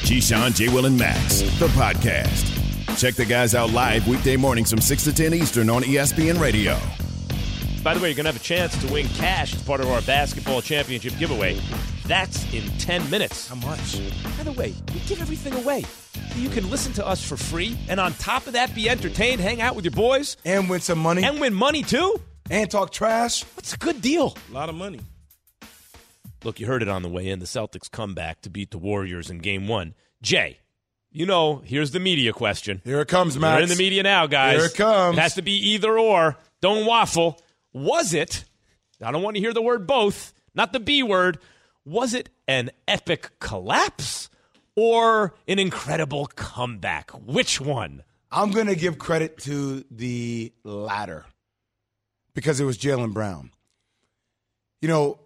Keyshawn, J. Will, and Max, the podcast. Check the guys out live weekday mornings from 6 to 10 Eastern on ESPN Radio. By the way, you're going to have a chance to win cash as part of our basketball championship giveaway. That's in 10 minutes. How much? By the way, we give everything away. You can listen to us for free, and on top of that, be entertained, hang out with your boys. And win some money. And win money, too. And talk trash. What's a good deal? A lot of money. Look, you heard it on the way in. The Celtics come back to beat the Warriors in Game 1. Jay, you know, here's the media question. Here it comes, Max. We're in the media now, guys. Here it comes. It has to be either or. Don't waffle. Was it, I don't want to hear the word both, not the B word, was it an epic collapse or an incredible comeback? Which one? I'm going to give credit to the latter because it was Jaylen Brown. You know,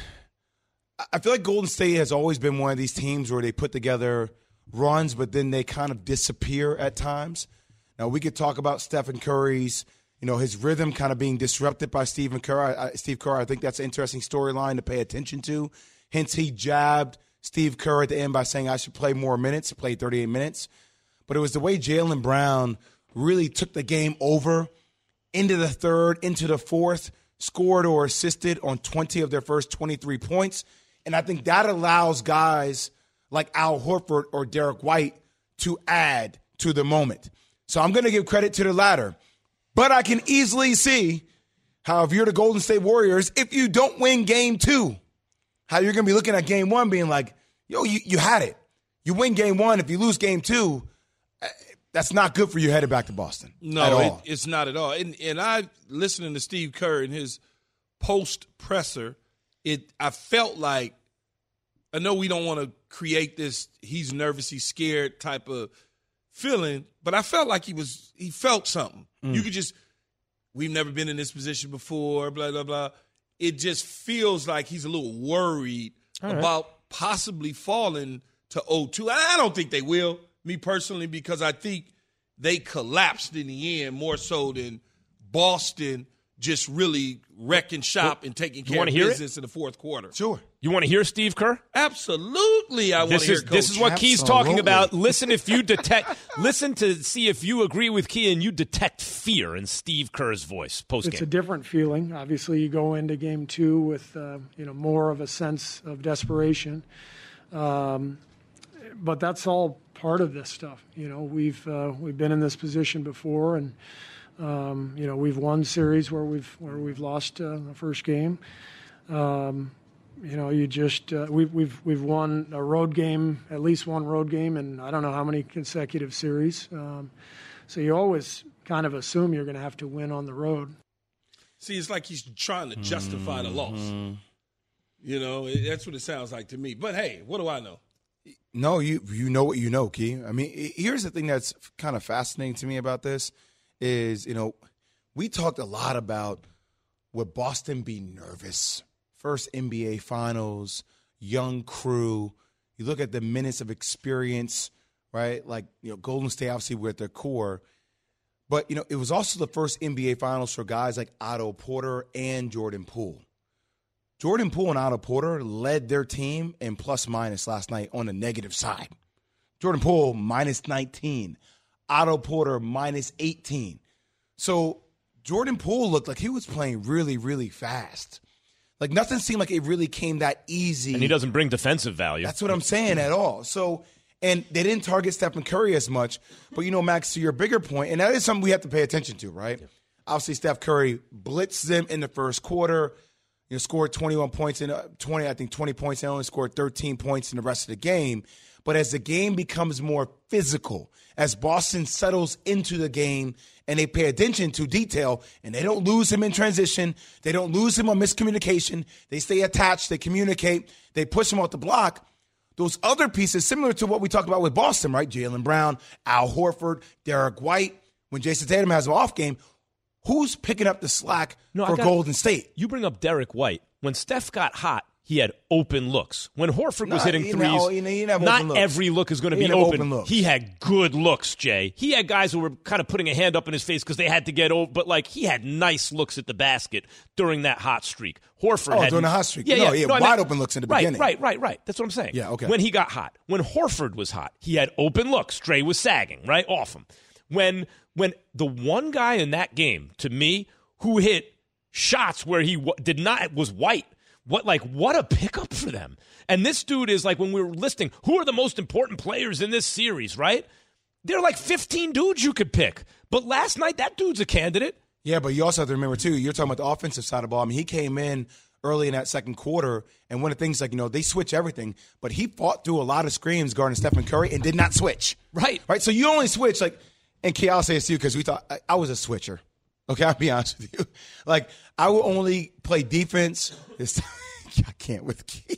I feel like Golden State has always been one of these teams where they put together runs, but then they kind of disappear at times. Now, we could talk about Stephen Curry's, you know, his rhythm kind of being disrupted by Steve Kerr. I think that's an interesting storyline to pay attention to. Hence, he jabbed Steve Kerr at the end by saying, I should play more minutes. He played 38 minutes. But it was the way Jaylen Brown really took the game over into the third, into the fourth, scored or assisted on 20 of their first 23 points. And I think that allows guys like Al Horford or Derek White to add to the moment. So I'm going to give credit to the latter. But I can easily see how if you're the Golden State Warriors, if you don't win Game 2, how you're going to be looking at Game 1 being like, yo, you had it. You win Game 1. If you lose Game 2, that's not good for you headed back to Boston. No, it's not at all. And I, listening to Steve Kerr in his post-presser, I felt like, I know we don't want to create this he's nervous, he's scared type of feeling, but I felt like he felt something. You could just, we've never been in this position before, blah, blah, blah. It just feels like he's a little worried about possibly falling to 0-2. I don't think they will, me personally, because I think they collapsed in the end more so than Boston just really wrecking shop and taking care of business in the fourth quarter. Sure. You want to hear Steve Kerr? Absolutely, I want to hear Coach. This is what Key's talking about. Listen to see if you agree with Key and you detect fear in Steve Kerr's voice post-game. It's a different feeling. Obviously, you go into Game 2 with more of a sense of desperation. But that's all part of this stuff. You know, we've been in this position before, and we've won series where we've lost the first game. We've won a road game, at least one road game, and I don't know how many consecutive series. So you always kind of assume you're going to have to win on the road. See, it's like he's trying to justify the loss. You know, that's what it sounds like to me. But hey, what do I know? No, you know what you know, Key. I mean, here's the thing that's kind of fascinating to me about this is, we talked a lot about would Boston be nervous? First NBA Finals, young crew. You look at the minutes of experience, right? Like, Golden State obviously were at their core. But, it was also the first NBA Finals for guys like Otto Porter and Jordan Poole. Jordan Poole and Otto Porter led their team in plus-minus last night on the negative side. Jordan Poole, minus 19. Otto Porter, minus 18. So Jordan Poole looked like he was playing really, really fast. Like, nothing seemed like it really came that easy. And he doesn't bring defensive value. That's what I'm saying at all. So, and they didn't target Stephen Curry as much. But, Max, to your bigger point, and that is something we have to pay attention to, right? Yeah. Obviously, Steph Curry blitzed them in the first quarter. Scored 21 points in 20 points, and only scored 13 points in the rest of the game. But as the game becomes more physical, as Boston settles into the game and they pay attention to detail and they don't lose him in transition, they don't lose him on miscommunication, they stay attached, they communicate, they push him off the block, those other pieces, similar to what we talked about with Boston, right? Jaylen Brown, Al Horford, Derek White, when Jason Tatum has an off game, who's picking up the slack for Golden State? You bring up Derek White. When Steph got hot, he had open looks. When Horford was hitting threes, he didn't have not open looks. every look is going to be didn't have open. open looks. He had good looks, Jay. He had guys who were kind of putting a hand up in his face because they had to get over, but like he had nice looks at the basket during that hot streak. Horford had during the hot streak. Yeah, No, yeah. he had I mean, wide open looks in the beginning. Right. That's what I'm saying. Yeah, okay. When he got hot. When Horford was hot, he had open looks. Dre was sagging, right, off him. When the one guy in that game, to me, who hit shots where he was white. What a pickup for them. And this dude is like, when we were listing who are the most important players in this series, right? There are like 15 dudes you could pick. But last night, that dude's a candidate. Yeah, but you also have to remember, too, you're talking about the offensive side of the ball. I mean, he came in early in that second quarter, and one of the things, like, they switch everything, but he fought through a lot of screens guarding Stephen Curry and did not switch. Right. So you only switch, and Kay, I'll say this to you because we thought I was a switcher. Okay, I'll be honest with you. Like, I will only play defense. I can't with Key.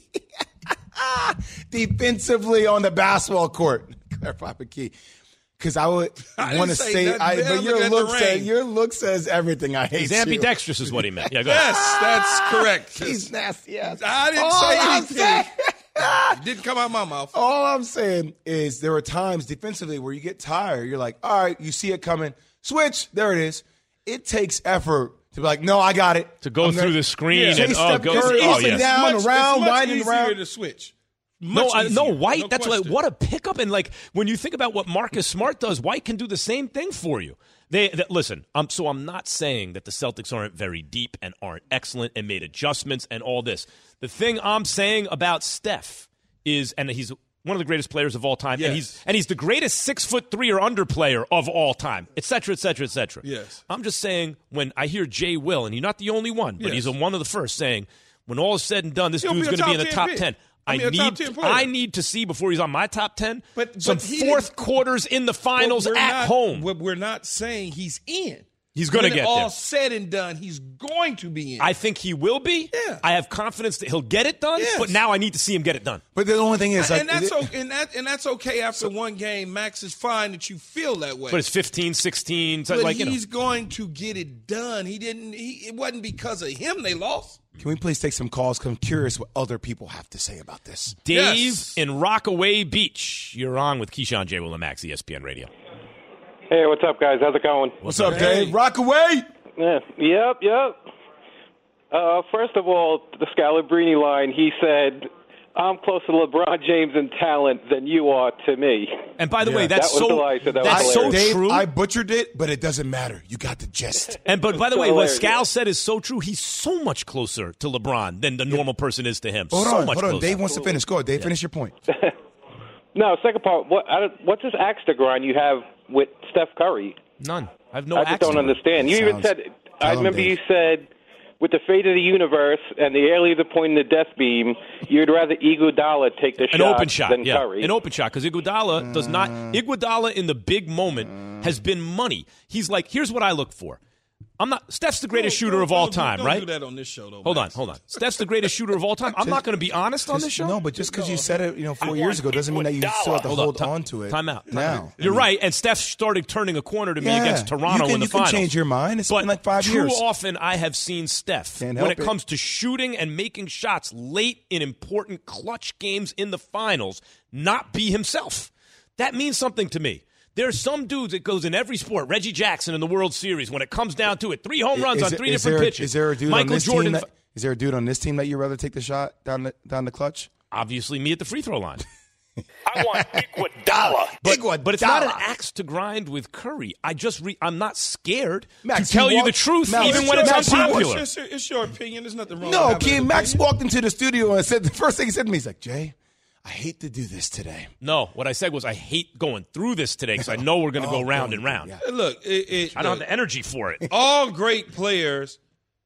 Defensively on the basketball court. Clarify with Key. Because I would want to say, but your look says everything. I hate He's you. ambidextrous is what he meant. Yeah, go ahead. Yes, that's correct. He's nasty. Yes. I didn't say anything. It didn't come out of my mouth. All I'm saying is there are times defensively where you get tired. You're like, all right, you see it coming. Switch. There it is. It takes effort to be like, no, I got it. To go through the screen Chase and Steph Curry up and down, around, winding easier around. to switch. No, White, no that's question. like, what a pickup. And like, when you think about what Marcus Smart does, White can do the same thing for you. Listen, I'm not saying that the Celtics aren't very deep and aren't excellent and made adjustments and all this. The thing I'm saying about Steph is, and he's one of the greatest players of all time, yes. and he's the greatest 6'3" or under player of all time, et cetera, et cetera, et cetera. Yes. I'm just saying, when I hear Jay Will, and he's not the only one, but he's one of the first, saying, when all is said and done, this He'll dude's be a going to be in the top top 10 10. pick. I need to see before he's on my top 10 but some fourth quarters in the finals at home. We're not saying he's in. He's going to get all there. said and done, he's going to be in. I think he will be. Yeah. I have confidence that he'll get it done, Yes. but now I need to see him get it done. But the only thing is, and that's okay after one game. Max is fine that you feel that way. But it's 15, 16. But he's going to get it done. It wasn't because of him they lost. Can we please take some calls? Because I'm curious what other people have to say about this. Dave in Rockaway Beach. You're on with Keyshawn, J. Will, and Max, ESPN Radio. Hey, what's up, guys? How's it going? What's up, Dave? Rockaway! Yeah. Yep. First of all, the Scalabrine line, he said, I'm closer to LeBron James in talent than you are to me. And by the way, that's that was so the lie, so that's so Dave, true. I butchered it, but it doesn't matter. You got the gist. But by the way, what hilarious. Scal said is so true. He's so much closer to LeBron than the normal person is to him. Hold on. Closer. Dave wants to finish. Go ahead, Dave. Finish your point. No, second part, what's this axe to grind you have with Steph Curry? None. I have no I just don't understand. You even said, I remember you said, with the fate of the universe and the aliens pointing the death beam, you'd rather Iguodala take the shot than Curry. An open shot, because Iguodala does not. Iguodala in the big moment has been money. He's like, here's what I look for. Steph's the greatest shooter of all time, right? Don't do that on this show, though. Hold on. Steph's the greatest shooter of all time. I'm not going to be honest on this show. No, but just because you said it 4 years ago doesn't mean that you still have to hold on to it. Time out. Now. You're right, and Steph started turning a corner to me against Toronto in the you finals. You can change your mind. It's but been like 5 years. Too often I have seen Steph, when it comes to shooting and making shots late in important clutch games in the finals, not be himself. That means something to me. There's some dudes that goes in every sport. Reggie Jackson in the World Series, when it comes down to it, 3 home runs on 3 different pitches. Is there a dude Michael on this Jordan. team is there a dude on this team that you'd rather take the shot down the clutch? Obviously, me at the free throw line. I want Iguodala. But it's not an axe to grind with Curry. I'm not scared Max, to tell you the truth, even when it's unpopular. It's your opinion. There's nothing wrong No, with having an Max opinion. walked into the studio and said the first thing he said to me, he's like, Jay, I hate to do this today. No, what I said was I hate going through this today because I know we're going to go round and round. Yeah. Look, I don't have the energy for it. all great players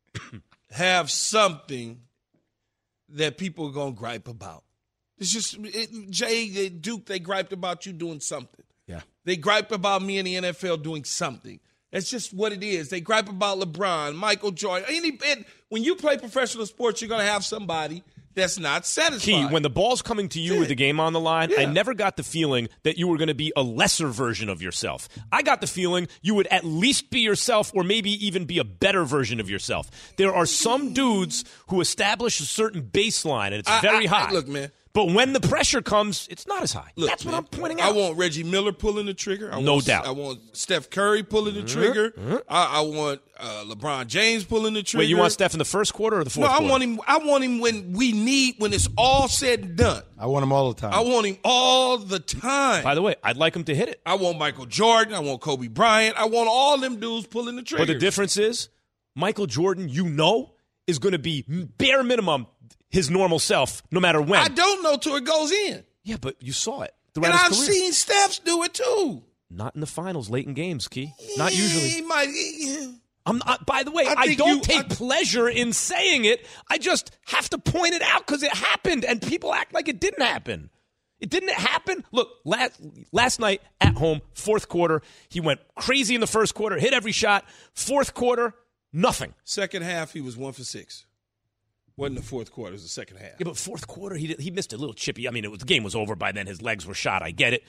have something that people are going to gripe about. It's just, Jay, Duke, they griped about you doing something. Yeah. They gripe about me in the NFL doing something. That's just what it is. They gripe about LeBron, Michael Jordan. When you play professional sports, you're going to have somebody that's not satisfying. Key, when the ball's coming to you with the game on the line, I never got the feeling that you were going to be a lesser version of yourself. I got the feeling you would at least be yourself or maybe even be a better version of yourself. There are some dudes who establish a certain baseline, and it's very high. Look, man. But when the pressure comes, it's not as high. Look, that's what man, I'm pointing out. I want Reggie Miller pulling the trigger. No doubt. I want Steph Curry pulling the trigger. I want LeBron James pulling the trigger. Wait, you want Steph in the first quarter or the fourth quarter? No, I want him when it's all said and done. I want him all the time. I want him all the time. By the way, I'd like him to hit it. I want Michael Jordan. I want Kobe Bryant. I want all them dudes pulling the trigger. But the difference is, Michael Jordan, is going to be bare minimum his normal self, no matter when. I don't know till it goes in. Yeah, but you saw it throughout and his I've career. seen Steph's do it too. Not in the finals, late in games, Key. Not usually. He might. I'm not, by the way, I don't take pleasure in saying it. I just have to point it out because it happened, and people act like it didn't happen. It didn't happen. Look, last night at home, fourth quarter, he went crazy in the first quarter, hit every shot. Fourth quarter, nothing. Second half, he was 1 for 6. Wasn't the fourth quarter, it was the second half. Yeah, but fourth quarter, he missed a little chippy. I mean, the game was over by then. His legs were shot. I get it.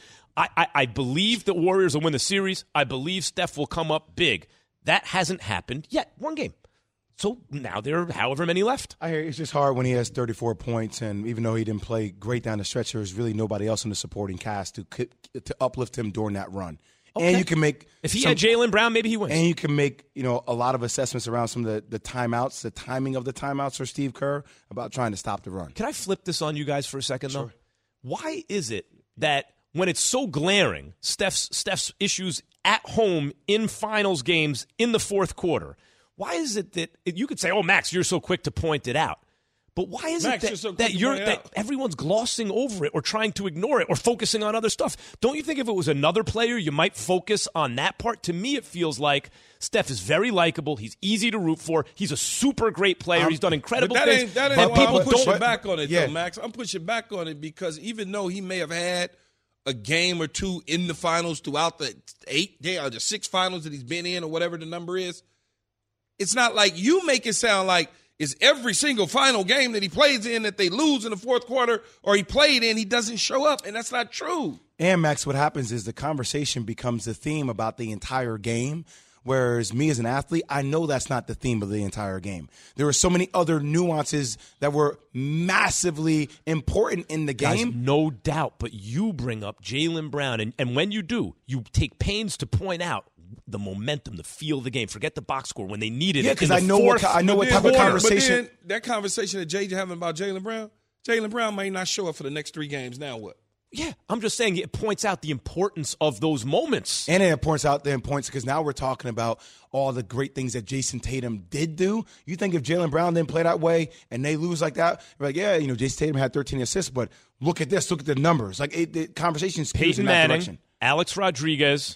I believe the Warriors will win the series. I believe Steph will come up big. That hasn't happened yet. One game. So now there are however many left. I hear it's just hard when he has 34 points, and even though he didn't play great down the stretch, there's really nobody else in the supporting cast to uplift him during that run. Okay. And you can make if he had Jaylen Brown, maybe he wins. And you can make a lot of assessments around some of the timeouts, the timing of the timeouts for Steve Kerr about trying to stop the run. Can I flip this on you guys for a second, though? Sure. Why is it that when it's so glaring, Steph's issues at home in finals games in the fourth quarter, why is it that you could say, "Oh, Max, you're so quick to point it out"? But why is it that everyone's glossing over it or trying to ignore it or focusing on other stuff? Don't you think if it was another player, you might focus on that part? To me, it feels like Steph is very likable. He's easy to root for. He's a super great player. He's done incredible things. That ain't why I'm pushing back on it, though, Max. I'm pushing back on it because even though he may have had a game or two in the finals throughout the 8 days or the 6 finals that he's been in or whatever the number is, it's not like you make it sound like it's every single final game that he plays in that they lose in the fourth quarter or he played in, he doesn't show up, and that's not true. And, Max, what happens is the conversation becomes the theme about the entire game, whereas me as an athlete, I know that's not the theme of the entire game. There were so many other nuances that were massively important in the game. Guys, no doubt, but you bring up Jaylen Brown, and when you do, you take pains to point out the momentum, the feel of the game. Forget the box score when they needed it. Yeah, because I know what type of conversation. But then that conversation that Jay's having about Jaylen Brown may not show up for the next 3 games. Now what? Yeah, I'm just saying it points out the importance of those moments. And it points out the importance because now we're talking about all the great things that Jason Tatum did do. You think if Jaylen Brown didn't play that way and they lose like that, you're like, yeah, Jason Tatum had 13 assists, but look at this. Look at the numbers. Like the conversation skews in that direction. Alex Rodriguez,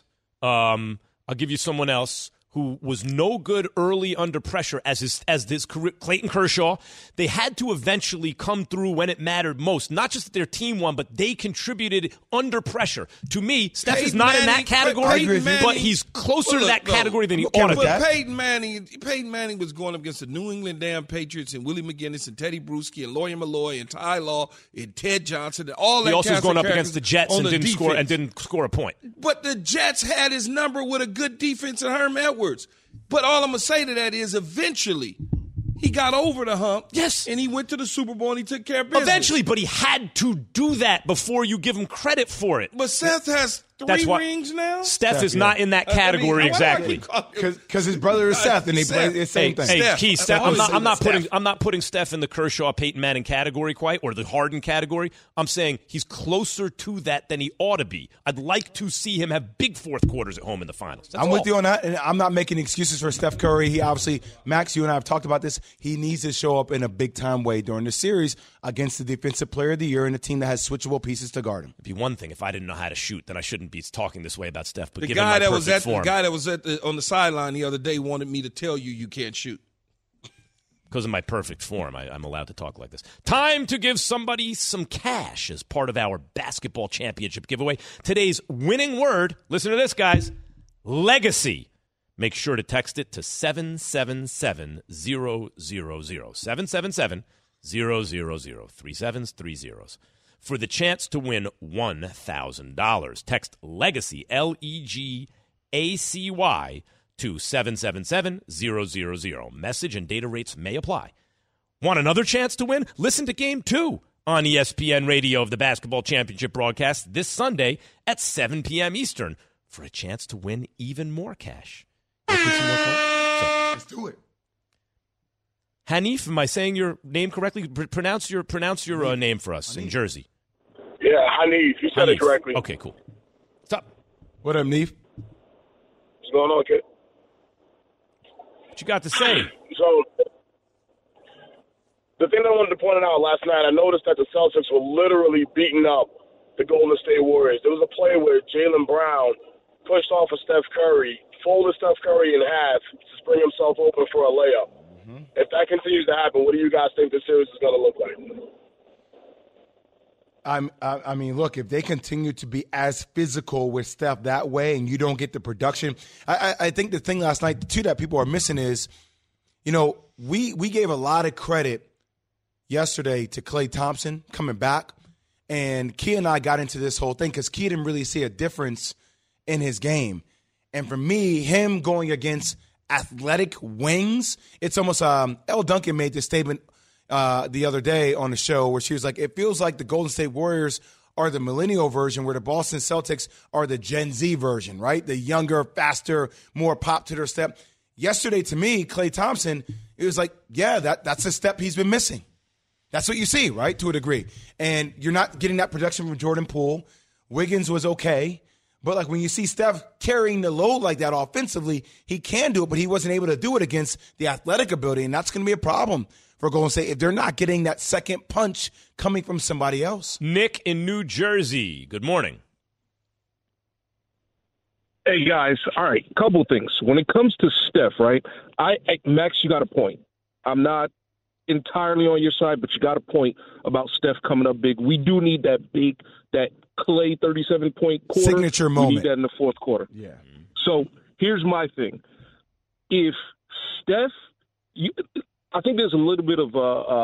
I'll give you someone else who was no good early under pressure as this career, Clayton Kershaw. They had to eventually come through when it mattered most. Not just that their team won, but they contributed under pressure. To me, Steph is not in that category, but he's closer to that category than he ought to be. But Peyton Manning was going up against the New England damn Patriots and Willie McGinnis and Teddy Bruschi and Lawyer Malloy and Ty Law and Ted Johnson and all that. He also was going up against the Jets and didn't score a point. But the Jets had his number with a good defense and Herm Edwards. But all I'm going to say to that is eventually he got over the hump. Yes. And he went to the Super Bowl and he took care of business. Eventually, but he had to do that before you give him credit for it. But Seth has 3 rings now? Steph is not in that category exactly. Because his brother is Seth and they play the same thing. Hey, Keith, Steph, I'm not putting Steph in the Kershaw, Peyton Manning category quite, or the Harden category. I'm saying he's closer to that than he ought to be. I'd like to see him have big fourth quarters at home in the finals. I'm with you on that, and I'm not making excuses for Steph Curry. He obviously, Max, you and I have talked about this, he needs to show up in a big-time way during the series against the Defensive Player of the Year and a team that has switchable pieces to guard him. It'd be one thing if I didn't know how to shoot, then I shouldn't be talking this way about Steph. But the guy that was on the sideline the other day wanted me to tell you can't shoot. Because of my perfect form, I'm allowed to talk like this. Time to give somebody some cash as part of our basketball championship giveaway. Today's winning word, listen to this, guys, legacy. Make sure to text it to 777-000. 777-000. 000, 3 sevens, 3 zeros, for the chance to win $1,000. Text LEGACY, LEGACY, to 777-000. Message and data rates may apply. Want another chance to win? Listen to Game 2 on ESPN Radio of the Basketball Championship broadcast this Sunday at 7 p.m. Eastern for a chance to win even more cash. Let's do it. Hanif, am I saying your name correctly? Pronounce your name for us in Jersey. Yeah, Hanif. You said it correctly. Okay, cool. What's up? What up, Neef? What's going on, kid? What you got to say? So, the thing I wanted to point out last night, I noticed that the Celtics were literally beating up the Golden State Warriors. There was a play where Jaylen Brown pushed off of Steph Curry, folded Steph Curry in half to spring himself open for a layup. Mm-hmm. If that continues to happen, what do you guys think the series is going to look like? I mean, look, if they continue to be as physical with Steph that way and you don't get the production, I think the thing last night, too, that people are missing is, you know, we gave a lot of credit yesterday to Klay Thompson coming back, and Key and I got into this whole thing because Key didn't really see a difference in his game. And for me, him going against athletic wings, it's almost Elle Duncan made this statement the other day on the show where she was like, it feels like the Golden State Warriors are the millennial version where the Boston Celtics are the Gen Z version, right? The younger, faster, more pop to their step. Yesterday, to me, Klay Thompson, it was like, yeah, that's a step he's been missing. That's what you see, right, to a degree. And you're not getting that production from Jordan Poole. Wiggins was okay. But, like, when you see Steph carrying the load like that offensively, he can do it, but he wasn't able to do it against the athletic ability, and that's going to be a problem for Golden State if they're not getting that second punch coming from somebody else. Nick in New Jersey, good morning. Hey, guys. All right, couple things. When it comes to Steph, right, Max, you got a point. I'm not entirely on your side, but you got a point about Steph coming up big. We do need that Klay 37-point quarter. Signature moment. We need that in the fourth quarter. Yeah. So here's my thing. If Steph, I think there's a little bit of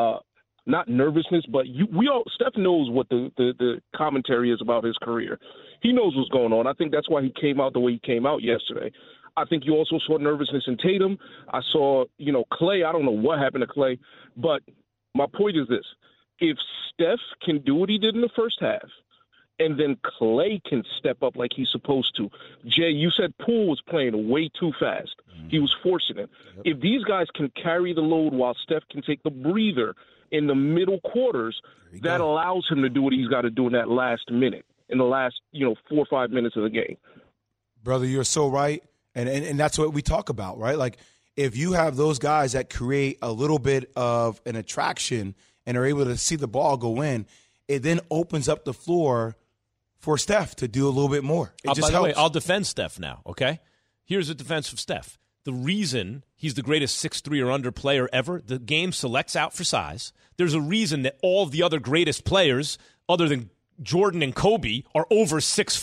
not nervousness, but Steph knows what the commentary is about his career. He knows what's going on. I think that's why he came out the way he came out yesterday. I think you also saw nervousness in Tatum. I saw, Klay. I don't know what happened to Klay, but my point is this. If Steph can do what he did in the first half, and then Klay can step up like he's supposed to. Jay, you said Poole was playing way too fast. Mm-hmm. He was forcing it. Yep. If these guys can carry the load while Steph can take the breather in the middle quarters, that allows him to do what he's got to do in that last minute, in the last 4 or 5 minutes of the game. Brother, you're so right. And that's what we talk about, right? Like, if you have those guys that create a little bit of an attraction and are able to see the ball go in, it then opens up the floor for Steph to do a little bit more. It just by the helps. way, I'll defend Steph now, okay? Here's a defense of Steph. The reason he's the greatest 6'3" or under player ever, the game selects out for size. There's a reason that all of the other greatest players, other than Jordan and Kobe, are over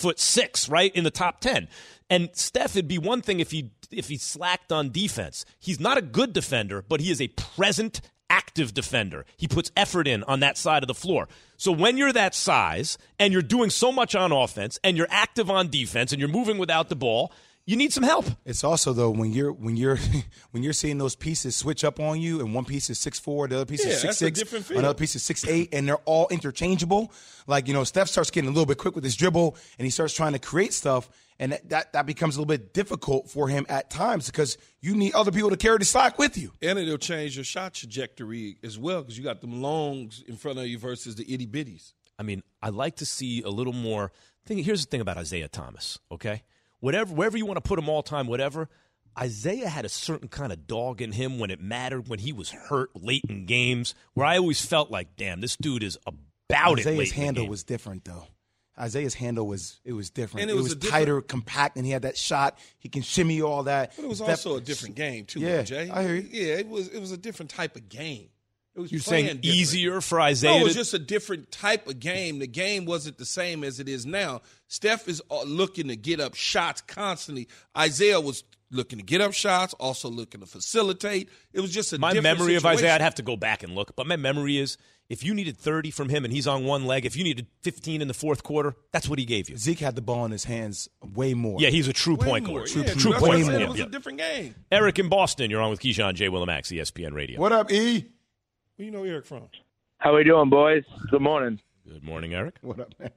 6'6", right, in the top 10. And Steph, it'd be one thing if he slacked on defense. He's not a good defender, but he is a present, active defender. He puts effort in on that side of the floor. So when you're that size and you're doing so much on offense and you're active on defense and you're moving without the ball, you need some help. It's also, though, when you're seeing those pieces switch up on you, and one piece is 6'4", the other piece is 6'6", another piece is 6'8", and they're all interchangeable. Like, Steph starts getting a little bit quick with his dribble, and he starts trying to create stuff, and that becomes a little bit difficult for him at times because you need other people to carry the slack with you. And it'll change your shot trajectory as well because you got them longs in front of you versus the itty bitties. I mean, I like to see a little more. Here's the thing about Isaiah Thomas, okay? Wherever you want to put him all time, whatever, Isaiah had a certain kind of dog in him when it mattered, when he was hurt late in games, where I always felt like, damn, this dude is about it. Isaiah's handle was different, though. Isaiah's handle was different. And it was tighter, compact, and he had that shot. He can shimmy all that. But it was also a different game, too, yeah, Jay. I hear you. Yeah, it was a different type of game. You're saying different. Easier for Isaiah? No, it was just a different type of game. The game wasn't the same as it is now. Steph is looking to get up shots constantly. Isaiah was looking to get up shots, also looking to facilitate. It was just my different memory situation. of Isaiah, I'd have to go back and look, but my memory is if you needed 30 from him and he's on one leg, if you needed 15 in the fourth quarter, that's what he gave you. Zeke had the ball in his hands way more. Yeah, he's a true Way point more. guard. Yeah, True that's point what I guard. said. It was Yeah. a different game. Eric in Boston, you're on with Keyshawn, J. Willimax, ESPN Radio. What up, E? Where you know Eric from? How we doing, boys? Good morning. Good morning, Eric. What up, man?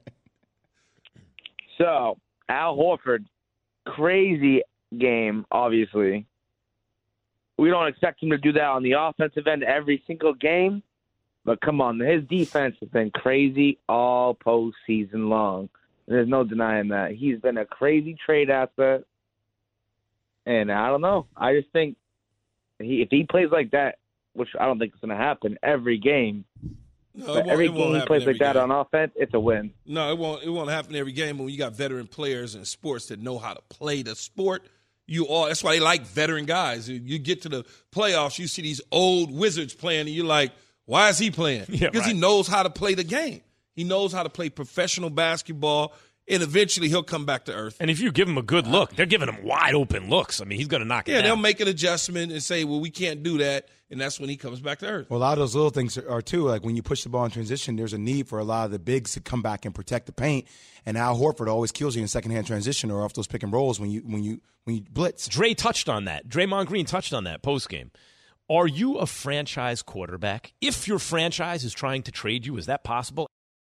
So, Al Horford, crazy game, obviously. We don't expect him to do that on the offensive end every single game, but come on, his defense has been crazy all postseason long. There's no denying that. He's been a crazy trade asset, and I don't know. I just think if he plays like that, which I don't think is going to happen every game, but every game he plays like that on offense, it's a win. No, it won't. It won't happen every game. But when you got veteran players in sports that know how to play the sport, that's why they like veteran guys. You get to the playoffs, you see these old wizards playing, and you're like, why is he playing? Because he knows how to play the game. He knows how to play professional basketball, and eventually he'll come back to earth. And if you give him a good look, they're giving him wide open looks. I mean, he's going to knock it down. Yeah, they'll make an adjustment and say, well, we can't do that, and that's when he comes back to earth. Well, a lot of those little things are too. Like when you push the ball in transition, there's a need for a lot of the bigs to come back and protect the paint. And Al Horford always kills you in second-hand transition or off those pick and rolls when you blitz. Dre touched on that. Draymond Green touched on that post-game. Are you a franchise quarterback? If your franchise is trying to trade you, is that possible?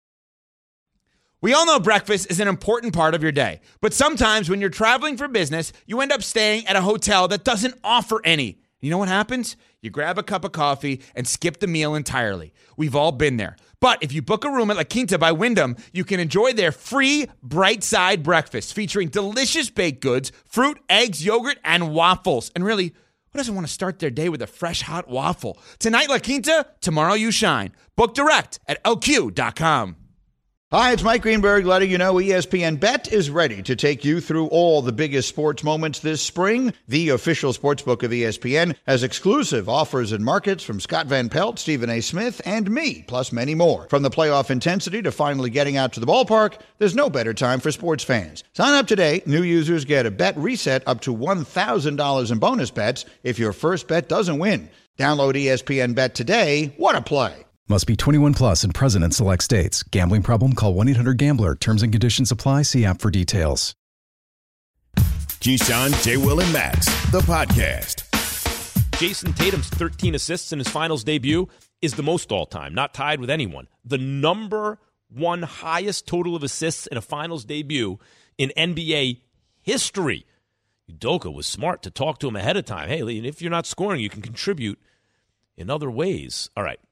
We all know breakfast is an important part of your day, but sometimes when you're traveling for business, you end up staying at a hotel that doesn't offer any. You know what happens? You grab a cup of coffee and skip the meal entirely. We've all been there. But if you book a room at La Quinta by Wyndham, you can enjoy their free Bright Side breakfast featuring delicious baked goods, fruit, eggs, yogurt, and waffles. And really, who doesn't want to start their day with a fresh hot waffle? Tonight, La Quinta, tomorrow you shine. Book direct at lq.com. Hi, it's Mike Greenberg letting you know ESPN Bet is ready to take you through all the biggest sports moments this spring. The official sportsbook of ESPN has exclusive offers and markets from Scott Van Pelt, Stephen A. Smith, and me, plus many more. From the playoff intensity to finally getting out to the ballpark, there's no better time for sports fans. Sign up today. New users get a bet reset up to $1,000 in bonus bets if your first bet doesn't win. Download ESPN Bet today. What a play. Must be 21 plus and present in select states. Gambling problem? Call 1-800-GAMBLER. Terms and conditions apply. See app for details. Keyshawn, J. Will, and Max, the podcast. Jason Tatum's 13 assists in his finals debut is the most all-time, not tied with anyone. The number one highest total of assists in a finals debut in NBA history. Udoka was smart to talk to him ahead of time. Hey, if you're not scoring, you can contribute in other ways. All right.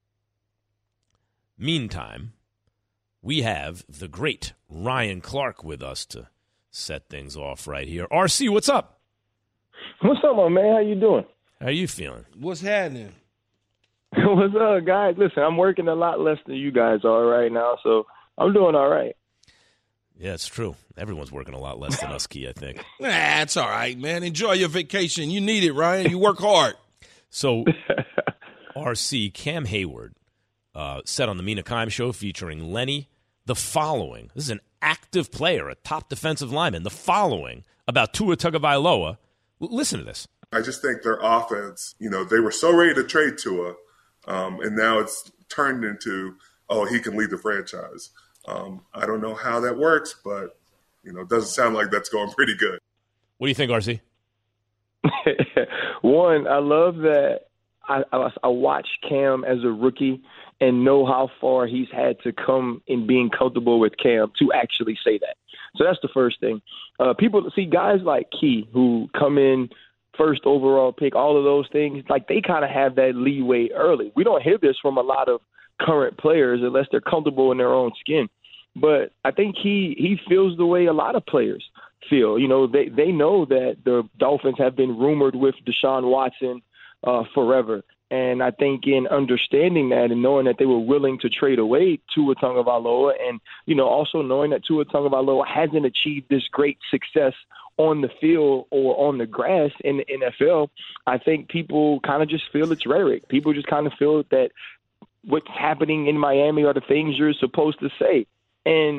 Meantime, we have the great Ryan Clark with us to set things off right here. RC, what's up? What's up, my man? How you doing? How you feeling? What's happening? What's up, guys? Listen, I'm working a lot less than you guys are right now, so I'm doing all right. Yeah, it's true. Everyone's working a lot less than us, Key, I think. Nah, it's all right, man. Enjoy your vacation. You need it, Ryan. You work hard. So, RC, Cam Hayward said on the Mina Kimes show featuring Lenny the following. This is an active player, a top defensive lineman. The following about Tua Tagovailoa. Listen to this. I just think their offense, they were so ready to trade Tua, and now it's turned into, he can lead the franchise. I don't know how that works, but, it doesn't sound like that's going pretty good. What do you think, RC? One, I love that I watched Cam as a rookie and know how far he's had to come in being comfortable with Cam to actually say that. So that's the first thing. People see guys like Key who come in first overall pick, all of those things, like they kind of have that leeway early. We don't hear this from a lot of current players unless they're comfortable in their own skin. But I think he feels the way a lot of players feel. They know that the Dolphins have been rumored with Deshaun Watson forever. And I think in understanding that and knowing that they were willing to trade away Tua Tagovailoa and, also knowing that Tua Tagovailoa hasn't achieved this great success on the field or on the grass in the NFL, I think people kind of just feel it's rhetoric. People just kind of feel that what's happening in Miami are the things you're supposed to say. And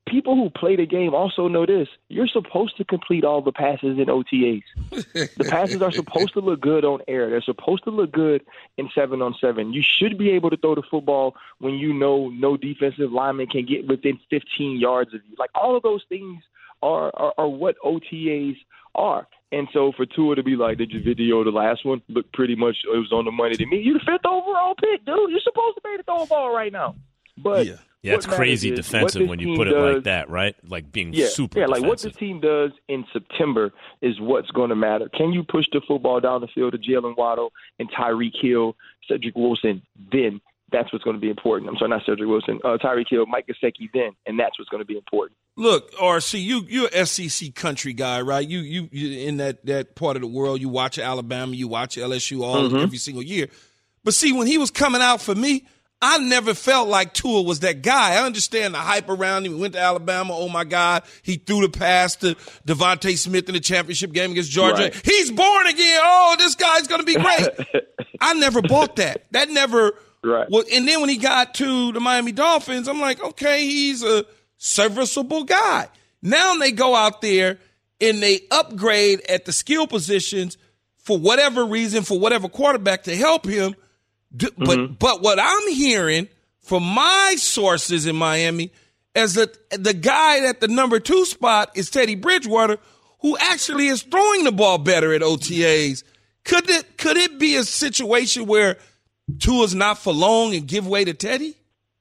people who play the game also know this. You're supposed to complete all the passes in OTAs. The passes are supposed to look good on air. They're supposed to look good in 7-on-7. You should be able to throw the football when you know no defensive lineman can get within 15 yards of you. Like, all of those things are what OTAs are. And so for Tua to be like, did you video the last one? Looked pretty much, it was on the money to me. You're the 5th overall pick, dude. You're supposed to be able to throw a ball right now. But yeah, it's crazy defensive when you put it like that, right? Like being super defensive. Like what the team does in September is what's going to matter. Can you push the football down the field to Jalen Waddle and Tyreek Hill, Cedric Wilson? Then that's what's going to be important. I'm sorry, not Cedric Wilson. Tyreek Hill, Mike Gesicki then, and that's what's going to be important. Look, RC, you're an SEC country guy, right? You in that part of the world. You watch Alabama, you watch LSU every single year. But see, when he was coming out for me, I never felt like Tua was that guy. I understand the hype around him. He went to Alabama. Oh, my God. He threw the pass to Devontae Smith in the championship game against Georgia. Right. He's born again. Oh, this guy's going to be great. I never bought that. That never Right. Well, and then when he got to the Miami Dolphins, I'm like, okay, he's a serviceable guy. Now they go out there and they upgrade at the skill positions for whatever reason, for whatever quarterback to help him. But what I'm hearing from my sources in Miami is that the guy at the number 2 spot is Teddy Bridgewater, who actually is throwing the ball better at OTAs. Could it be a situation where Tua's not for long and give way to Teddy?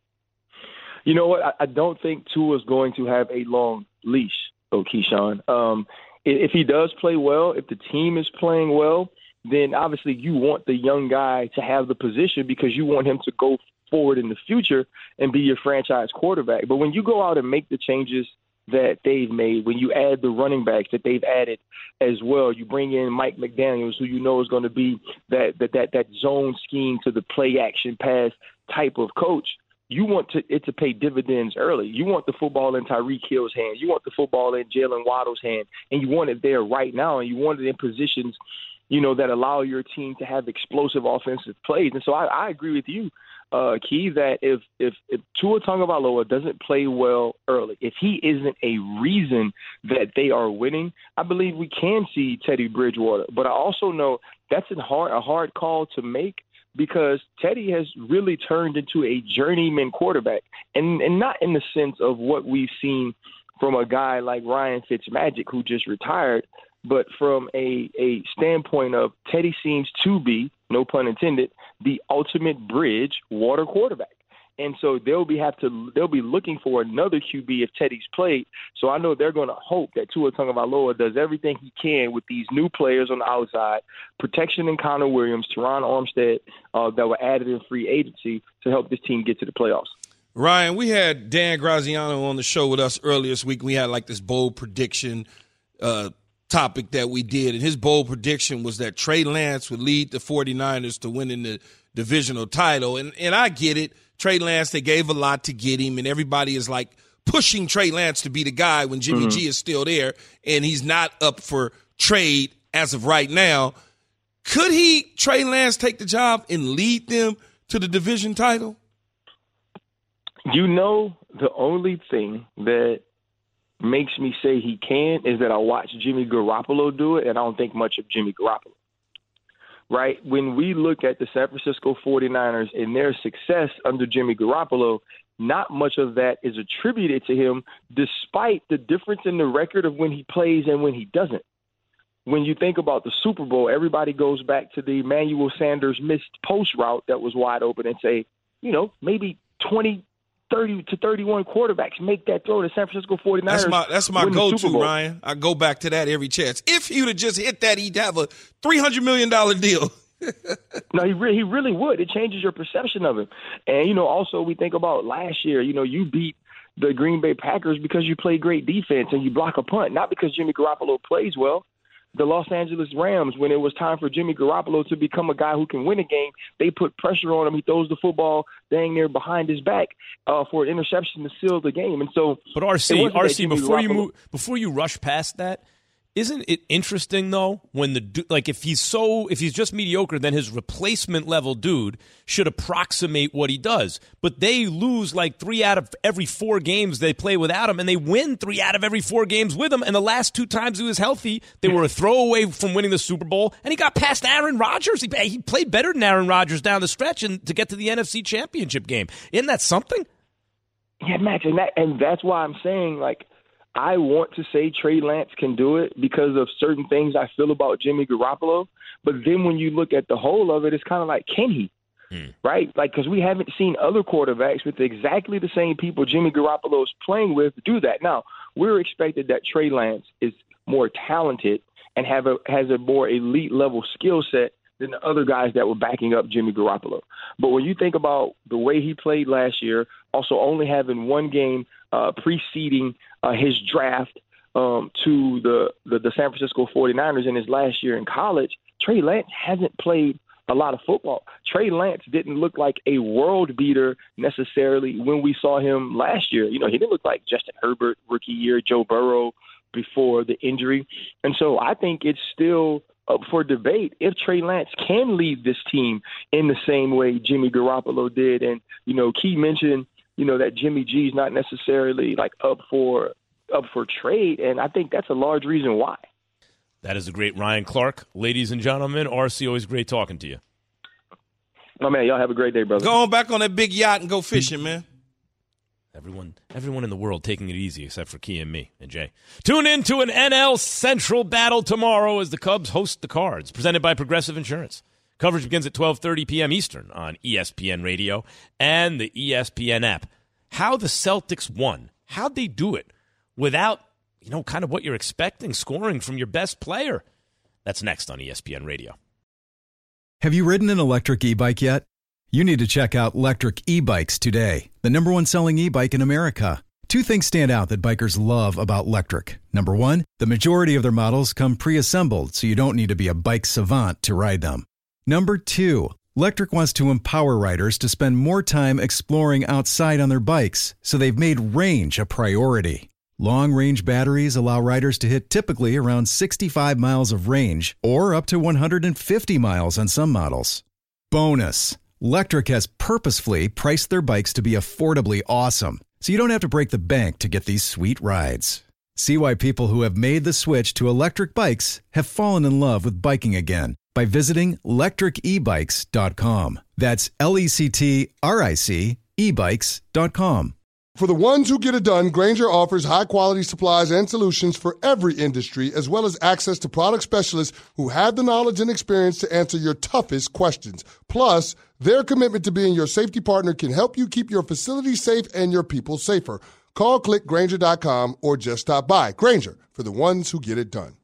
You know what? I don't think Tua's going to have a long leash, Keyshawn. If he does play well, if the team is playing well, then obviously you want the young guy to have the position because you want him to go forward in the future and be your franchise quarterback. But when you go out and make the changes that they've made, when you add the running backs that they've added as well, you bring in Mike McDaniels, who you know is going to be that zone scheme to the play action pass type of coach. You want it to pay dividends early. You want the football in Tyreek Hill's hand. You want the football in Jalen Waddle's hand, and you want it there right now, and you want it in positions, that allow your team to have explosive offensive plays. And so I agree with you, Key, that if Tua Tagovailoa doesn't play well early, if he isn't a reason that they are winning, I believe we can see Teddy Bridgewater. But I also know that's a hard call to make because Teddy has really turned into a journeyman quarterback, and not in the sense of what we've seen from a guy like Ryan Fitzmagic, who just retired, but from a standpoint of Teddy seems to be, no pun intended, the ultimate bridge water quarterback. And so they'll be looking for another QB if Teddy's played. So I know they're going to hope that Tua Tagovailoa does everything he can with these new players on the outside, protection in Connor Williams, Teron Armstead, that were added in free agency to help this team get to the playoffs. Ryan, we had Dan Graziano on the show with us earlier this week. We had like this bold prediction topic that we did, and his bold prediction was that Trey Lance would lead the 49ers to winning the divisional title. And I get it. Trey Lance, they gave a lot to get him, and everybody is like pushing Trey Lance to be the guy when Jimmy G is still there, and he's not up for trade as of right now. Could Trey Lance, take the job and lead them to the division title? The only thing that makes me say he can is that I watched Jimmy Garoppolo do it, and I don't think much of Jimmy Garoppolo. Right? When we look at the San Francisco 49ers and their success under Jimmy Garoppolo, not much of that is attributed to him, despite the difference in the record of when he plays and when he doesn't. When you think about the Super Bowl, everybody goes back to the Emmanuel Sanders missed post route that was wide open and say, maybe 30 to 31 quarterbacks make that throw to San Francisco 49ers. That's my go-to, Ryan. I go back to that every chance. If he would have just hit that, he'd have a $300 million deal. No, he really would. It changes your perception of him. And, also we think about last year, you beat the Green Bay Packers because you play great defense and you block a punt, not because Jimmy Garoppolo plays well. The Los Angeles Rams, when it was time for Jimmy Garoppolo to become a guy who can win a game, they put pressure on him. He throws the football dang near behind his back for an interception to seal the game. And so, but RC, before you rush past that, Isn't it interesting though when if he's just mediocre, then his replacement level dude should approximate what he does. But they lose like 3 out of every 4 games they play without him, and they win 3 out of every 4 games with him. And the last 2 times he was healthy, they were a throwaway from winning the Super Bowl, and he got past Aaron Rodgers. He played better than Aaron Rodgers down the stretch and to get to the NFC Championship game. Isn't that something? Yeah, Max, and that's why I'm saying, like, I want to say Trey Lance can do it because of certain things I feel about Jimmy Garoppolo. But then when you look at the whole of it, it's kind of like, can he? Right? Like, because we haven't seen other quarterbacks with exactly the same people Jimmy Garoppolo is playing with do that. Now, we're expected that Trey Lance is more talented and has a more elite level skill set than the other guys that were backing up Jimmy Garoppolo. But when you think about the way he played last year, also only having one game preceding his draft to the San Francisco 49ers in his last year in college, Trey Lance hasn't played a lot of football. Trey Lance didn't look like a world beater necessarily when we saw him last year. You know, he didn't look like Justin Herbert rookie year, Joe Burrow before the injury. And so I think it's still up for debate if Trey Lance can lead this team in the same way Jimmy Garoppolo did. And, you know, Key mentioned, you know, that Jimmy G is not necessarily like up for trade. And I think that's a large reason why. That is the great Ryan Clark. Ladies and gentlemen, RC, always great talking to you. Oh, man, y'all have a great day, brother. Go on back on that big yacht and go fishing, man. Everyone in the world taking it easy except for Key and me and Jay. Tune in to an NL Central battle tomorrow as the Cubs host the Cards, presented by Progressive Insurance. Coverage begins at 12:30 p.m. Eastern on ESPN Radio and the ESPN app. How the Celtics won. How'd they do it without, you know, kind of what you're expecting, scoring from your best player? That's next on ESPN Radio. Have you ridden an electric e-bike yet? You need to check out Lectric E-Bikes today, the #1 selling e-bike in America. 2 things stand out that bikers love about Lectric. Number 1, the majority of their models come pre-assembled, so you don't need to be a bike savant to ride them. Number 2, Lectric wants to empower riders to spend more time exploring outside on their bikes, so they've made range a priority. Long-range batteries allow riders to hit typically around 65 miles of range, or up to 150 miles on some models. Bonus! Lectric has purposefully priced their bikes to be affordably awesome, so you don't have to break the bank to get these sweet rides. See why people who have made the switch to electric bikes have fallen in love with biking again by visiting lectricebikes.com. That's LECTRIC ebikes.com. For the ones who get it done, Grainger offers high-quality supplies and solutions for every industry, as well as access to product specialists who have the knowledge and experience to answer your toughest questions. Plus, their commitment to being your safety partner can help you keep your facility safe and your people safer. Call, click Grainger.com, or just stop by. Grainger, for the ones who get it done.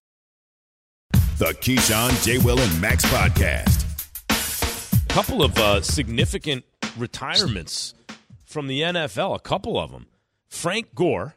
The Keyshawn, J. Will, and Max podcast. A couple of significant retirements from the NFL, a couple of them. Frank Gore,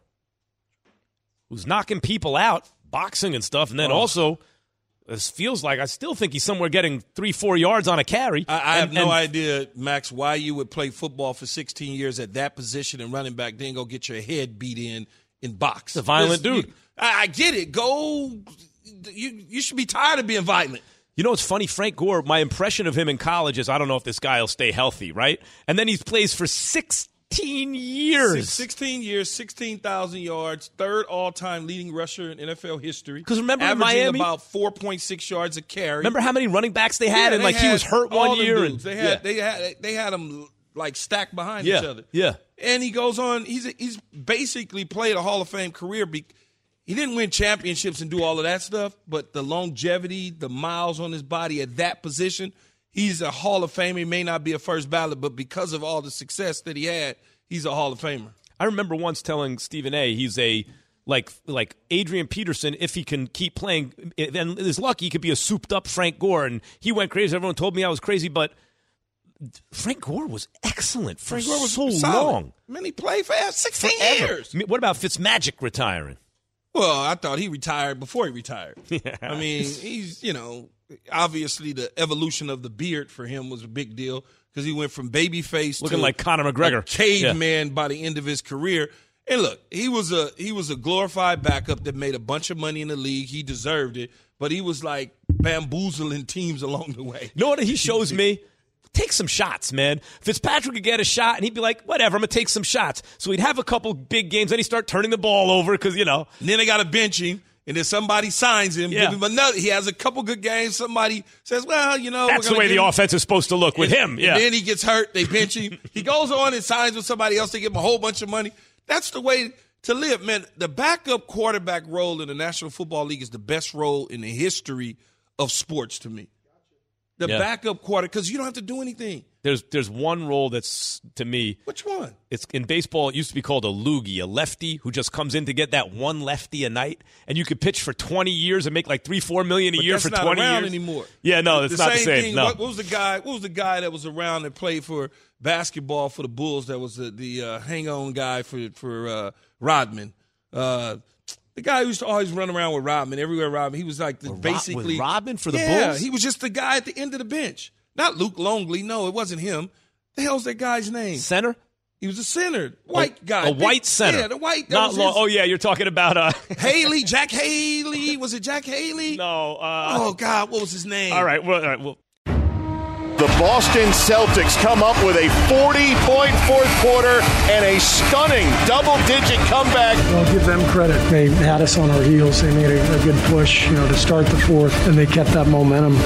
who's knocking people out, boxing and stuff, and then also, this feels like, I still think he's somewhere getting 3-4 yards on a carry. I have no idea, Max, why you would play football for 16 years at that position and running back, then go get your head beat in box. The violent dude. I get it. Go. You should be tired of being violent. You know what's funny? Frank Gore, my impression of him in college is, I don't know if this guy will stay healthy, right? And then he plays for 16 years. 16 years, 16,000 yards, third all-time leading rusher in NFL history. Because remember in Miami, Miami? about 4.6 yards a carry. Remember how many running backs they had? And he was hurt one year. And They had them like stacked behind each other. Yeah. And he goes on, he's basically played a Hall of Fame career. He didn't win championships and do all of that stuff, but the longevity, the miles on his body at that position, he's a Hall of Famer. He may not be a first ballot, but because of all the success that he had, he's a Hall of Famer. I remember once telling Stephen A. he's a like Adrian Peterson, if he can keep playing, then is lucky he could be a souped-up Frank Gore. And he went crazy. Everyone told me I was crazy, but Frank Gore was excellent for Frank Gore was so solid. long. I mean, he played for 16 years. I mean, what about Fitzmagic retiring? Well, I thought he retired before he retired. Yeah. I mean, he's, obviously the evolution of the beard for him was a big deal because he went from baby face looking to like Conor McGregor. caveman by the end of his career. And look, he was a glorified backup that made a bunch of money in the league. He deserved it, but he was like bamboozling teams along the way. You know what he shows me? Take some shots, man. Fitzpatrick could get a shot, and he'd be like, whatever, I'm going to take some shots. So he'd have a couple big games, then he'd start turning the ball over because, And then they got to bench him, and then somebody signs him, give him another. He has a couple good games. Somebody says, well, That's the way the offense is supposed to look with him. Yeah. And then he gets hurt. They bench him. He goes on and signs with somebody else. They give him a whole bunch of money. That's the way to live, man. The backup quarterback role in the National Football League is the best role in the history of sports to me. The backup quarterback, because you don't have to do anything. There's one role that's, to me. Which one? It's in baseball, it used to be called a loogie, a lefty who just comes in to get that one lefty a night, and you could pitch for 20 years and make like $3-4 million a year for 20 years. That's not around anymore. Yeah, no, it's not the same. Thing. No. What was the guy that was around that played for basketball for the Bulls? That was the hang-on guy for Rodman. The guy who used to always run around with Rodman, everywhere Rodman. He was like basically with Rodman for the Bulls? Yeah, he was just the guy at the end of the bench. Not Luke Longley. No, it wasn't him. The hell's that guy's name? Center? He was a center. White guy. A white center. Yeah, the white guy. Oh, yeah, you're talking about Haley, Jack Haley. Was it Jack Haley? No. Oh, God, what was his name? All right, well. The Boston Celtics come up with a 40-point fourth quarter and a stunning double-digit comeback. I'll give them credit. They had us on our heels. They made a good push, to start the fourth, and they kept that momentum.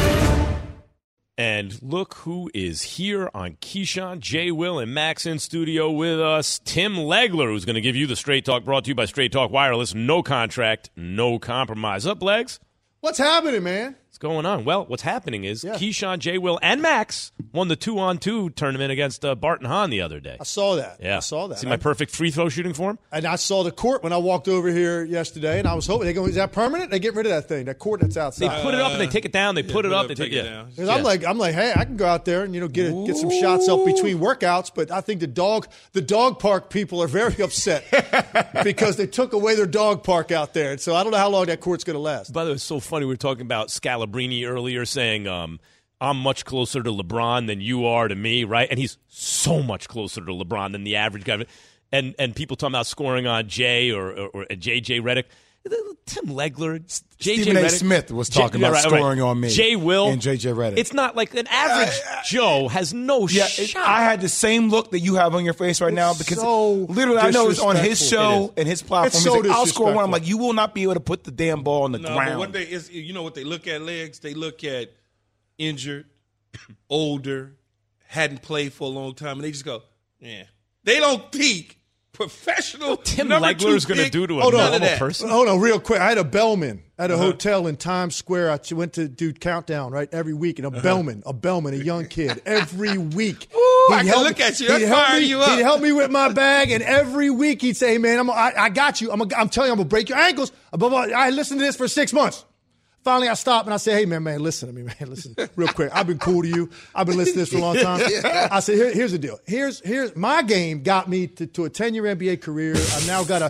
And look who is here on Keyshawn, J. Will, and Max in studio with us. Tim Legler, who's going to give you the Straight Talk, brought to you by Straight Talk Wireless. No contract, no compromise. Up, Legs? What's happening, man? What's going on? Well, what's happening is Keyshawn, J. Will, and Max won the 2-on-2 tournament against Barton Hahn the other day. I saw that. Yeah. I saw that. See my perfect free throw shooting form? And I saw the court when I walked over here yesterday, and I was hoping, is that permanent? They get rid of that thing, that court that's outside. They put it up and they take it down. They put it up, they take it down. I'm like, hey, I can go out there and get some shots up between workouts, but I think the dog park people are very upset because they took away their dog park out there. And so I don't know how long that court's going to last. By the way, it's so funny. We were talking about Scalabrine earlier, saying I'm much closer to LeBron than you are to me, right? And he's so much closer to LeBron than the average guy. And people talking about scoring on Jay or J.J. Redick. Tim Legler, Stephen A. Smith was talking about scoring on me. Jay Will. And J.J. Redick. It's not like an average Joe has no shot. I had the same look that you have on your face right now because literally I know it's on his show and his platform. It's so I'll score one. I'm like, you will not be able to put the damn ball on the ground. But what they look at, Legs? They look at injured, older, hadn't played for a long time, and they just go, yeah. They don't peak. Professional. Tim Legler is going to do to a normal person. Hold on, real quick. I had a bellman at a hotel in Times Square. I went to do Countdown every week, and a bellman, a young kid, every week. Ooh, I can look at you. I'd fire you up. He'd help me with my bag, and every week he'd say, "Hey, man, I got you. I'm telling you, I'm gonna break your ankles." I listened to this for 6 months. Finally, I stopped and I said, hey, man, listen to me, man. Listen, real quick. I've been cool to you. I've been listening to this for a long time. I said, here's the deal. Here's my game got me to a 10-year NBA career. I've now got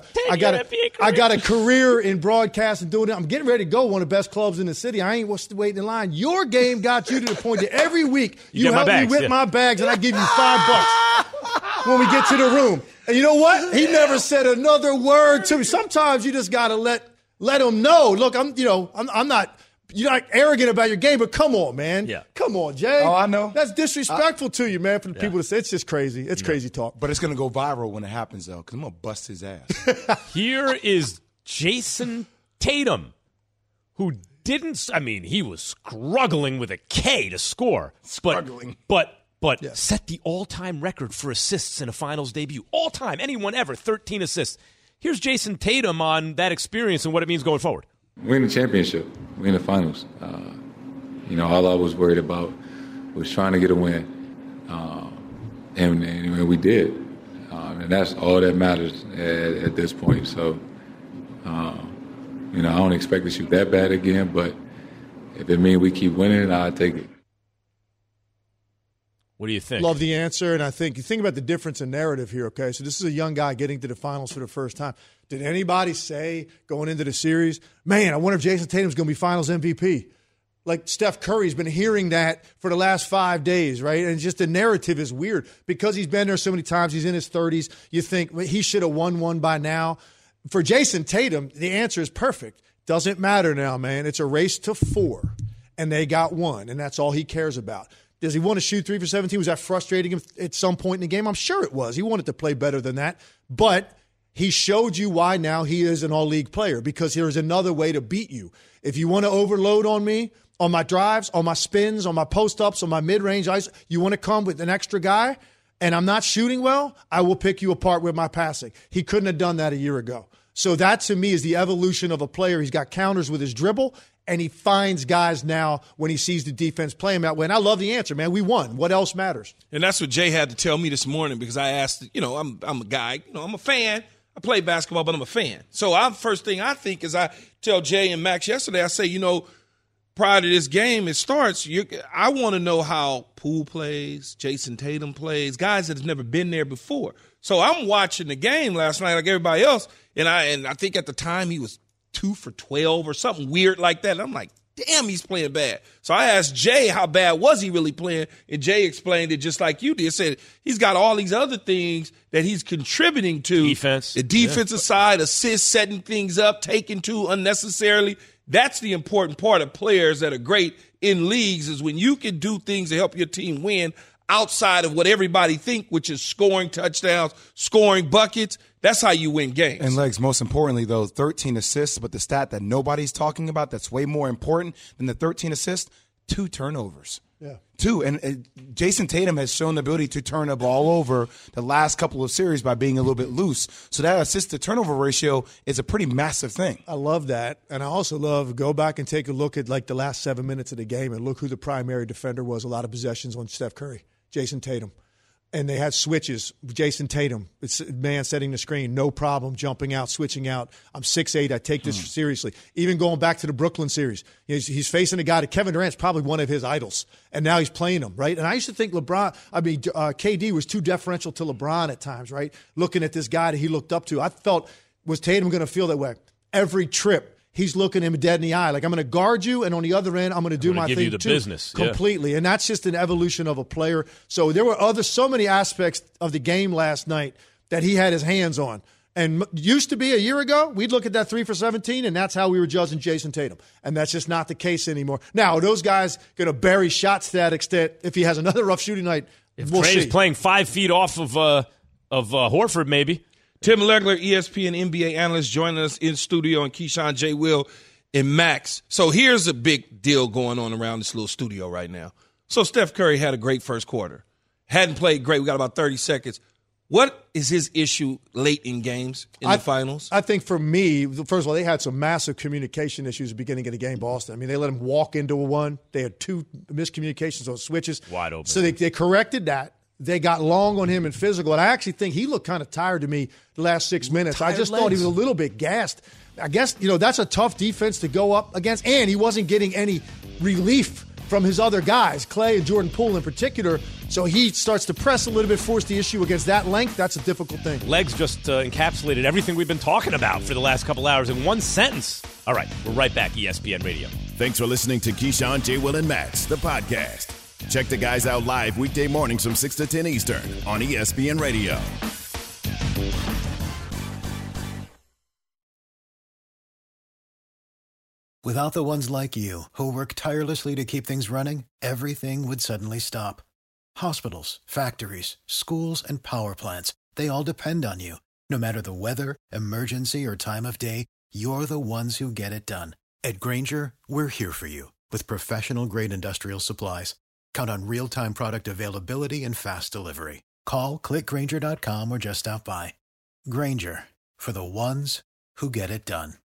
a career in broadcast and doing it. I'm getting ready to go one of the best clubs in the city. I ain't waiting in line. Your game got you to the point that every week you help me with my bags and I give you $5 when we get to the room. And you know what? He never said another word to me. Sometimes you just got to let him know. Look, I'm not. You're not arrogant about your game, but come on, man. Yeah. Come on, Jay. Oh, I know. That's disrespectful to you, man. For the people to say it's just crazy. It's crazy talk. But it's gonna go viral when it happens, though, because I'm gonna bust his ass. Here is Jason Tatum, who didn't. I mean, he was struggling with a K to score. But set the all-time record for assists in a finals debut. All-time, anyone ever, 13 assists. Here's Jason Tatum on that experience and what it means going forward. We're in the championship. We're in the finals. All I was worried about was trying to get a win, and we did. And that's all that matters at this point. So, I don't expect to shoot that bad again, but if it means we keep winning, I'll take it. What do you think? Love the answer, and I think you think about the difference in narrative here, okay? So this is a young guy getting to the finals for the first time. Did anybody say going into the series, man, I wonder if Jason Tatum's going to be finals MVP? Like Steph Curry's been hearing that for the last 5 days, right? And just the narrative is weird because he's been there so many times. He's in his 30s. You think well, he should have won one by now. For Jason Tatum, the answer is perfect. Doesn't matter now, man. It's a race to 4, and they got 1, and that's all he cares about. Does he want to shoot 3 for 17? Was that frustrating him at some point in the game? I'm sure it was. He wanted to play better than that. But he showed you why now he is an all-league player, because there's another way to beat you. If you want to overload on me, on my drives, on my spins, on my post-ups, on my mid-range ice, you want to come with an extra guy, and I'm not shooting well, I will pick you apart with my passing. He couldn't have done that a year ago. So that, to me, is the evolution of a player. He's got counters with his dribble, and he finds guys now when he sees the defense play him that way. And I love the answer, man. We won. What else matters? And that's what Jay had to tell me this morning, because I asked, I'm a guy, I'm a fan. I play basketball, but I'm a fan. So first thing I think is I tell Jay and Max yesterday, I say, prior to this game, it starts, I want to know how Poole plays, Jason Tatum plays, guys that have never been there before. So I'm watching the game last night like everybody else, and I think at the time he was 2 for 12 or something weird like that. And I'm like, damn, he's playing bad. So I asked Jay how bad was he really playing, and Jay explained it just like you did. Said he's got all these other things that he's contributing to. Defense. The defensive side, assists, setting things up, taking two unnecessarily. That's the important part of players that are great in leagues, is when you can do things to help your team win outside of what everybody think, which is scoring touchdowns, scoring buckets. That's how you win games. And Legs, most importantly, though, 13 assists, but the stat that nobody's talking about that's way more important than the 13 assists, 2 turnovers. Yeah. 2. And Jason Tatum has shown the ability to turn the ball over the last couple of series by being a little bit loose. So that assist-to-turnover ratio is a pretty massive thing. I love that. And I also love, go back and take a look at like the last 7 minutes of the game and look who the primary defender was. A lot of possessions on Steph Curry, Jason Tatum. And they had switches. Jason Tatum, it's man setting the screen, no problem, jumping out, switching out. I'm 6'8", I take this seriously. Even going back to the Brooklyn series, he's facing a guy that Kevin Durant's probably one of his idols, and now he's playing him, right? And I used to think KD was too deferential to LeBron at times, right? Looking at this guy that he looked up to. I felt, was Tatum going to feel that way? Every trip, he's looking him dead in the eye. Like, I'm going to guard you, and on the other end, I'm going to do my thing give you the too. Business. Completely. And that's just an evolution of a player. So there were so many aspects of the game last night that he had his hands on. And used to be a year ago, we'd look at that 3 for 17, and that's how we were judging Jason Tatum. And that's just not the case anymore. Now, are those guys going to bury shots to that extent if he has another rough shooting night? If we'll Trey's see. playing 5 feet off of Horford, maybe. Tim Legler, ESPN NBA analyst, joining us in studio, and Keyshawn, J. Will, and Max. So here's a big deal going on around this little studio right now. So Steph Curry had a great first quarter. Hadn't played great. We got about 30 seconds. What is his issue late in games in the finals? I think for me, first of all, they had some massive communication issues at the beginning of the game, Boston. I mean, they let him walk into a one. They had 2 miscommunications on switches. Wide open. So they corrected that. They got long on him in physical. And I actually think he looked kind of tired to me the last 6 minutes. I just thought he was a little bit gassed. I guess, that's a tough defense to go up against. And he wasn't getting any relief from his other guys, Clay and Jordan Poole in particular. So he starts to press a little bit, force the issue against that length. That's a difficult thing. Legs just encapsulated everything we've been talking about for the last couple hours in one sentence. All right, we're right back, ESPN Radio. Thanks for listening to Keyshawn, J. Will, and Max, the podcast. Check the guys out live weekday mornings from 6 to 10 Eastern on ESPN Radio. Without the ones like you, who work tirelessly to keep things running, everything would suddenly stop. Hospitals, factories, schools, and power plants, they all depend on you. No matter the weather, emergency, or time of day, you're the ones who get it done. At Grainger, we're here for you with professional-grade industrial supplies. Count on real-time product availability and fast delivery. Call, click Grainger.com, or just stop by. Grainger, for the ones who get it done.